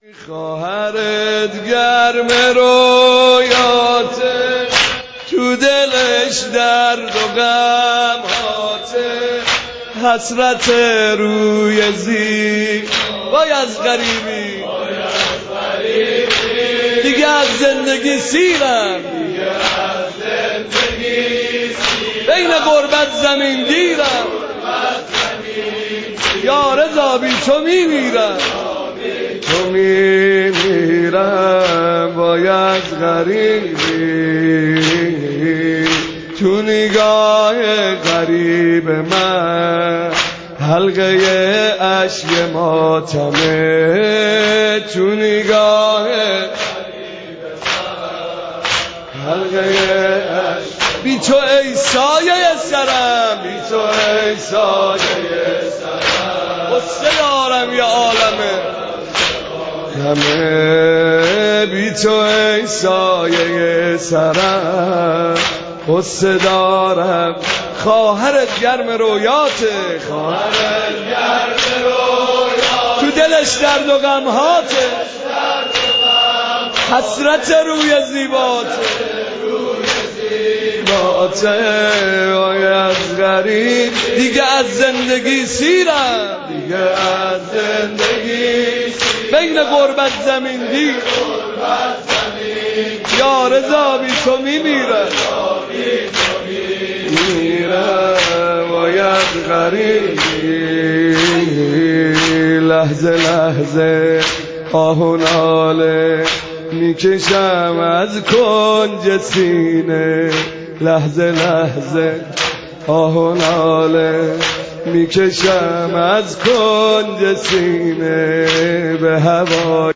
خواهرت گرم رویاته، تو دلش درد و غماته، حسرت روی وای از غریبی دیگه از زندگی سیرم، بین غربت زمین گیرم، یا رضا بی تو میمیرم، تو میمیرم وای از غریبی، تو نگاه غریب من حلقه اشک ماتمه، تو نگاه حلقه اشک، بی تو ای سایه سرم، بی تو ای سایه سرم، قصه دارم یا عالمه همه، بی تو ای سایه سرم قصه دارم. خواهرت گرم رویاته، خواهرت گرم رویاته، تو دلش درد و غمهاته، حسرت روی زیباته، وای از غریب دیگه از زندگی سیرم، دیگه از زندگی بین غربت زمین گیر، یا رضا بی تو میمیرم، وای از غریبی، لحظه لحظه آه و ناله میکشم از کنج سینه، لحظه لحظه آه و ناله میکشم از کنج سینه به هوا.